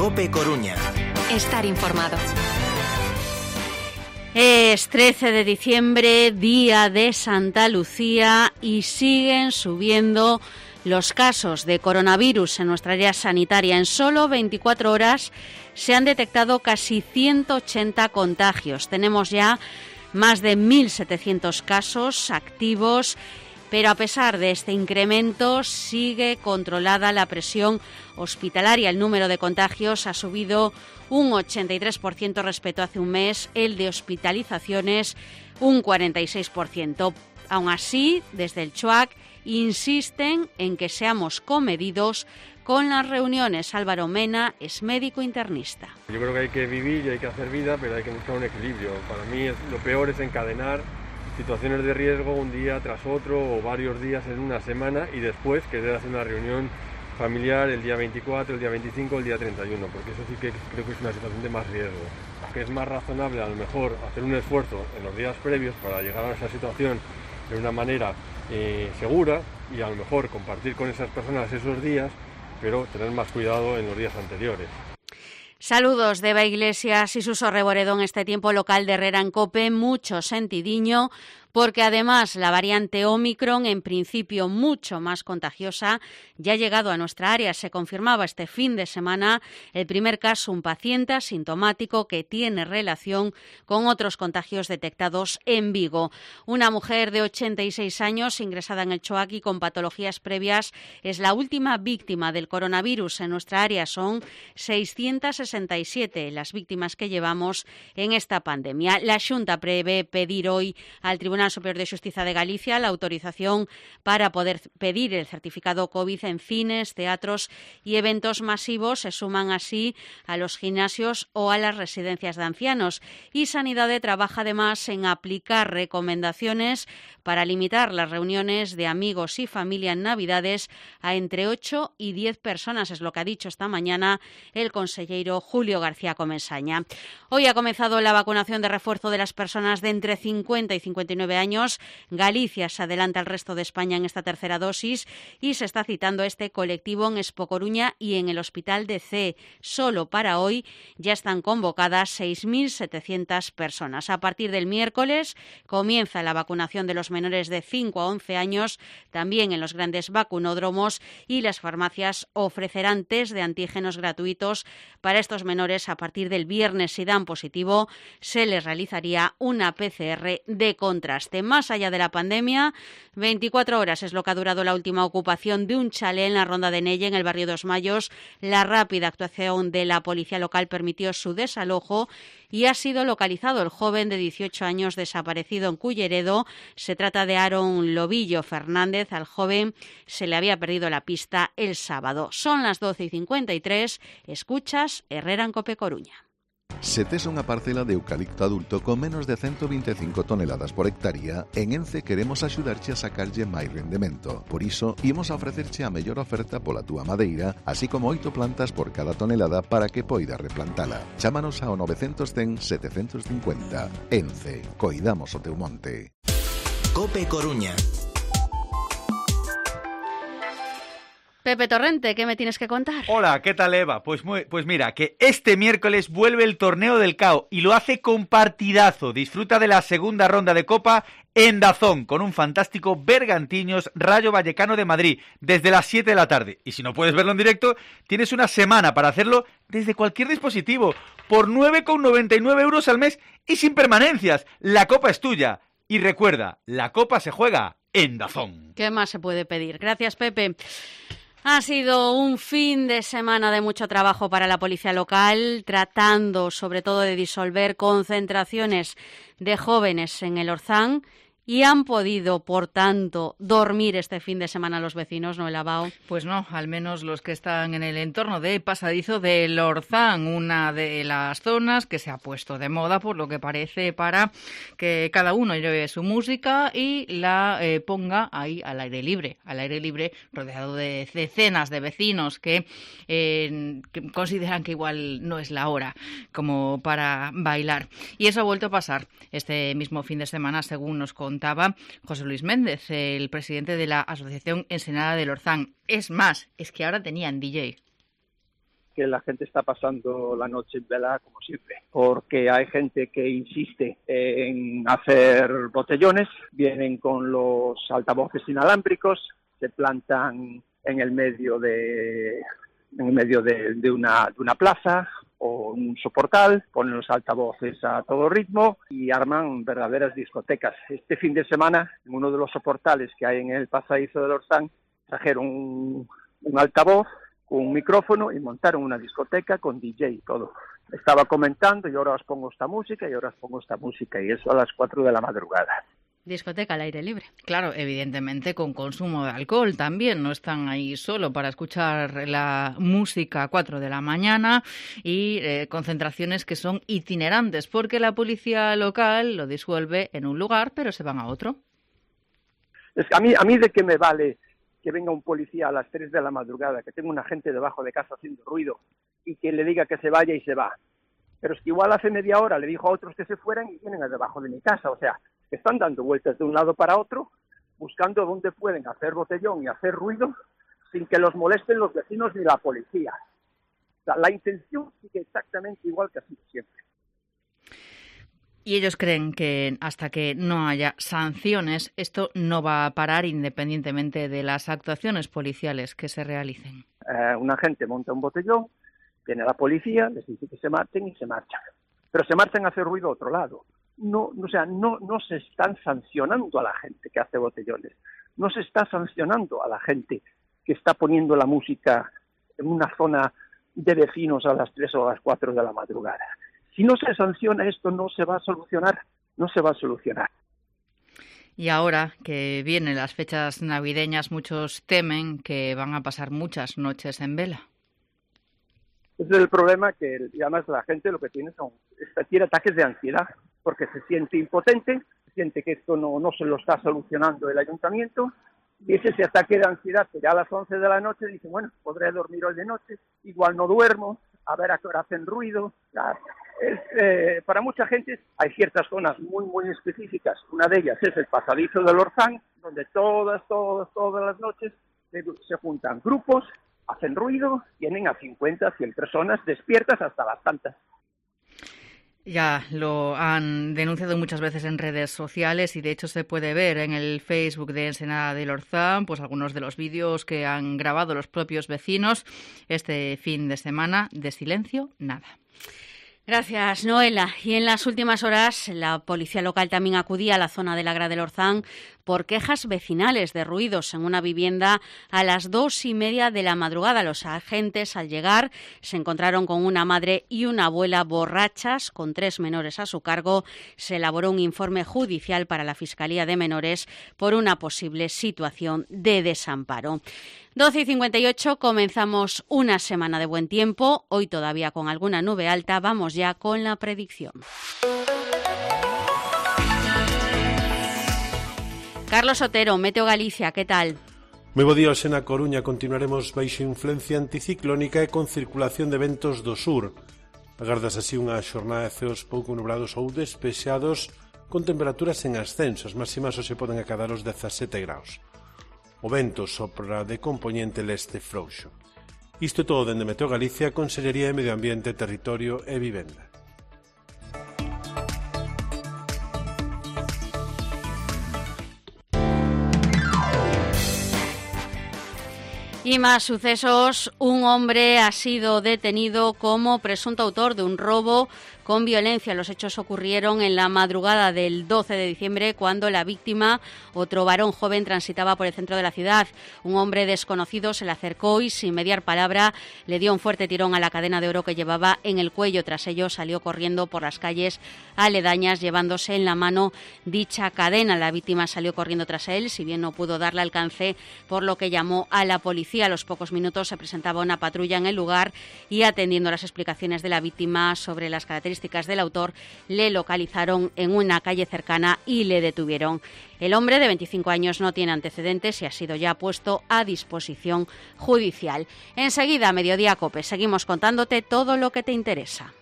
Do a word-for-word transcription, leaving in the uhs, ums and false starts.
COPE Coruña. Estar informado. Es trece de diciembre, día de Santa Lucía, y siguen subiendo los casos de coronavirus en nuestra área sanitaria. En solo veinticuatro horas se han detectado casi ciento ochenta contagios. Tenemos ya más de mil setecientos casos activos, pero a pesar de este incremento sigue controlada la presión hospitalaria. El número de contagios ha subido un ochenta y tres por ciento respecto a hace un mes, el de hospitalizaciones un cuarenta y seis por ciento. Aún así, desde el CHUAC insisten en que seamos comedidos con las reuniones. Álvaro Mena es médico internista. Yo creo que hay que vivir y hay que hacer vida, pero hay que buscar un equilibrio. Para mí es, lo peor es encadenar situaciones de riesgo un día tras otro o varios días en una semana y después querer hacer una reunión familiar el día veinticuatro, el día veinticinco, el día treinta y uno, porque eso sí que creo que es una situación de más riesgo. Que es más razonable a lo mejor hacer un esfuerzo en los días previos para llegar a esa situación de una manera eh, segura y a lo mejor compartir con esas personas esos días, pero tener más cuidado en los días anteriores. Saludos de Eva Iglesias y Suso Reboredo en este tiempo local de Herrera en COPE, mucho sentidiño, porque además la variante Ómicron, en principio mucho más contagiosa, ya ha llegado a nuestra área. Se confirmaba este fin de semana el primer caso, un paciente asintomático que tiene relación con otros contagios detectados en Vigo. Una mujer de ochenta y seis años ingresada en el CHUAC y con patologías previas es la última víctima del coronavirus en nuestra área. Son seiscientas sesenta y siete las víctimas que llevamos en esta pandemia. La Xunta prevé pedir hoy al Tribunal Superior de Xustiza de Galicia la autorización para poder pedir el certificado COVID en cines, teatros y eventos masivos. Se suman así a los gimnasios o a las residencias de ancianos. Y Sanidade trabaja además en aplicar recomendaciones para limitar las reuniones de amigos y familia en Navidades a entre ocho y diez personas. Es lo que ha dicho esta mañana el consejero Julio García Comensaña. Hoy ha comenzado la vacunación de refuerzo de las personas de entre cincuenta y cincuenta y nueve años. Galicia se adelanta al resto de España en esta tercera dosis y se está citando este colectivo en Expo Coruña y en el Hospital de Cee. Solo para hoy ya están convocadas seis mil setecientas personas. A partir del miércoles comienza la vacunación de los menores de cinco a once años, también en los grandes vacunódromos, y las farmacias ofrecerán test de antígenos gratuitos para estos menores. A partir del viernes, si dan positivo, se les realizaría una P C R de contraste. Más allá de la pandemia, veinticuatro horas es lo que ha durado la última ocupación de un chalet en la Ronda de Nelle, en el barrio Dos Mayos. La rápida actuación de la policía local permitió su desalojo y ha sido localizado el joven de dieciocho años desaparecido en Culleredo. Se trata de Aaron Lobillo Fernández. Al joven se le había perdido la pista el sábado. Son las doce y cincuenta y tres. Escuchas Herrera en COPE Coruña. Se tes unha parcela de eucalipto adulto con menos de ciento veinticinco toneladas por hectárea, en Ence queremos axudarche a sacarlle máis rendemento. Por iso, imos a ofrecerche a mellor oferta pola túa madeira, así como oito plantas por cada tonelada para que poidas replantala. Chámanos ao novecientos cen setecentos cincuenta. Ence, coidamos o teu monte. COPE Coruña. Pepe Torrente, ¿qué me tienes que contar? Hola, ¿qué tal, Eva? Pues, muy, pues mira, que este miércoles vuelve el Torneo del C A O y lo hace con partidazo. Disfruta de la segunda ronda de Copa en Dazón, con un fantástico Bergantiños Rayo Vallecano de Madrid, desde las siete de la tarde. Y si no puedes verlo en directo, tienes una semana para hacerlo desde cualquier dispositivo, por nueve con noventa y nueve euros al mes y sin permanencias. La Copa es tuya. Y recuerda, la Copa se juega en Dazón. ¿Qué más se puede pedir? Gracias, Pepe. Ha sido un fin de semana de mucho trabajo para la policía local, tratando sobre todo de disolver concentraciones de jóvenes en el Orzán. Y han podido, por tanto, dormir este fin de semana los vecinos, ¿no, Elabao? Pues no, al menos los que están en el entorno de Pasadizo del Orzán, una de las zonas que se ha puesto de moda, por lo que parece, para que cada uno lleve su música y la eh, ponga ahí al aire libre, al aire libre, rodeado de decenas de vecinos que, eh, que consideran que igual no es la hora como para bailar. Y eso ha vuelto a pasar este mismo fin de semana, según nos contaba José Luis Méndez, el presidente de la Asociación Ensenada del Orzán. Es más, es que ahora tenían D J. que la gente está pasando la noche en vela como siempre, porque hay gente que insiste en hacer botellones, vienen con los altavoces inalámbricos, se plantan en el medio de en el medio de, de, una, de una plaza o un soportal, ponen los altavoces a todo ritmo y arman verdaderas discotecas. Este fin de semana, en uno de los soportales que hay en el pasadizo del Orzán, trajeron un, un altavoz con un micrófono y montaron una discoteca con D J y todo. Estaba comentando y ahora os pongo esta música y ahora os pongo esta música y eso a las cuatro de la madrugada. Discoteca al aire libre. Claro, evidentemente con consumo de alcohol también, no están ahí solo para escuchar la música a cuatro de la mañana y eh, concentraciones que son itinerantes, porque la policía local lo disuelve en un lugar, pero se van a otro. Es que a mí, a mí de qué me vale que venga un policía a las tres de la madrugada, que tenga una gente debajo de casa haciendo ruido y que le diga que se vaya y se va. Pero es que igual hace media hora le dijo a otros que se fueran y vienen a debajo de mi casa, o sea, están dando vueltas de un lado para otro, buscando dónde pueden hacer botellón y hacer ruido sin que los molesten los vecinos ni la policía. O sea, la intención sigue exactamente igual que ha sido siempre. Y ellos creen que hasta que no haya sanciones, esto no va a parar independientemente de las actuaciones policiales que se realicen. Eh, una gente monta un botellón, viene la policía, les dice que se marchen y se marchan. Pero se marchan a hacer ruido a otro lado. No, o sea, no, no se están sancionando a la gente que hace botellones, no se está sancionando a la gente que está poniendo la música en una zona de vecinos a las tres o a las cuatro de la madrugada. Si no se sanciona esto, no se va a solucionar, no se va a solucionar. Y ahora que vienen las fechas navideñas, muchos temen que van a pasar muchas noches en vela. Ese es el problema, que además la gente lo que tiene son tiene ataques de ansiedad, porque se siente impotente, siente que esto no, no se lo está solucionando el ayuntamiento, y es ese ataque de ansiedad que ya a las once de la noche dice, bueno, podré dormir hoy de noche, igual no duermo, a ver a qué hora hacen ruido. Ya, es, eh, para mucha gente hay ciertas zonas muy, muy específicas. Una de ellas es el pasadizo del Orzán, donde todas, todas, todas las noches se, se juntan grupos, hacen ruido, tienen a cincuenta, cien personas despiertas hasta las tantas. Ya lo han denunciado muchas veces en redes sociales y de hecho se puede ver en el Facebook de Ensenada del Orzán pues algunos de los vídeos que han grabado los propios vecinos este fin de semana. De silencio, nada. Gracias, Noela. Y en las últimas horas la policía local también acudía a la zona del Agra del Orzán por quejas vecinales de ruidos en una vivienda a las dos y media de la madrugada. Los agentes, al llegar, se encontraron con una madre y una abuela borrachas con tres menores a su cargo. Se elaboró un informe judicial para la Fiscalía de Menores por una posible situación de desamparo. doce y cincuenta y ocho, comenzamos una semana de buen tiempo, hoy todavía con alguna nube alta. Vamos ya con la predicción. Carlos Otero, Meteo Galicia, ¿qué tal? Moi bo día, na Coruña continuaremos baixo influencia anticiclónica e con circulación de ventos do sur. Agardas así unha xornada de ceos pouco nublados ou despexados con temperaturas en ascenso. As máximas hoxe poden acadar os dezasete graus. O vento sopra de compoñente leste frouxo. Isto é todo dende Meteo Galicia, Consellería de Medio Ambiente, Territorio e Vivenda. Y más sucesos. Un hombre ha sido detenido como presunto autor de un robo con violencia. Los hechos ocurrieron en la madrugada del doce de diciembre, cuando la víctima, otro varón joven, transitaba por el centro de la ciudad. Un hombre desconocido se le acercó y, sin mediar palabra, le dio un fuerte tirón a la cadena de oro que llevaba en el cuello. Tras ello, salió corriendo por las calles aledañas, llevándose en la mano dicha cadena. La víctima salió corriendo tras él, si bien no pudo darle alcance, por lo que llamó a la policía. A los pocos minutos se presentaba una patrulla en el lugar y, atendiendo las explicaciones de la víctima sobre las características del autor, le localizaron en una calle cercana y le detuvieron. El hombre, de veinticinco años, no tiene antecedentes y ha sido ya puesto a disposición judicial. Enseguida, Mediodía Cope, seguimos contándote todo lo que te interesa.